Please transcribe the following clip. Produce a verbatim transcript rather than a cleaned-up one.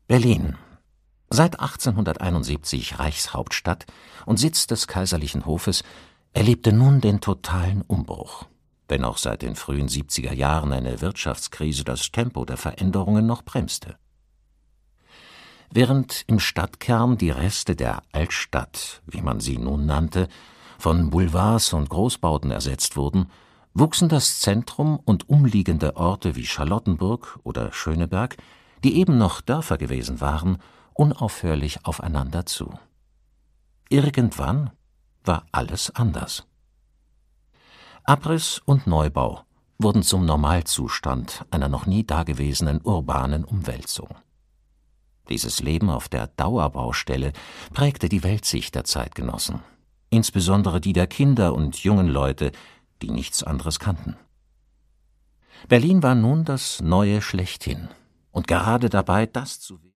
Berlin, seit achtzehnhunderteinundsiebzig Reichshauptstadt und Sitz des kaiserlichen Hofes, erlebte nun den totalen Umbruch, wenn auch seit den frühen siebziger Jahren eine Wirtschaftskrise das Tempo der Veränderungen noch bremste. Während im Stadtkern die Reste der Altstadt, wie man sie nun nannte, von Boulevards und Großbauten ersetzt wurden, wuchsen das Zentrum und umliegende Orte wie Charlottenburg oder Schöneberg, die eben noch Dörfer gewesen waren, unaufhörlich aufeinander zu. Irgendwann war alles anders. Abriss und Neubau wurden zum Normalzustand einer noch nie dagewesenen urbanen Umwälzung. Dieses Leben auf der Dauerbaustelle prägte die Weltsicht der Zeitgenossen, insbesondere die der Kinder und jungen Leute, die nichts anderes kannten. Berlin war nun das Neue schlechthin und gerade dabei, das zu